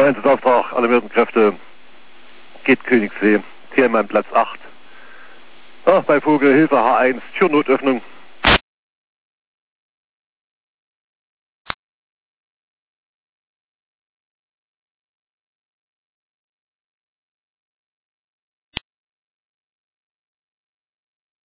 Einsatzaustrag, alarmierten Kräfte, geht Königssee, TMN Platz 8. Bei Vogel, Hilfe H1, Türnotöffnung.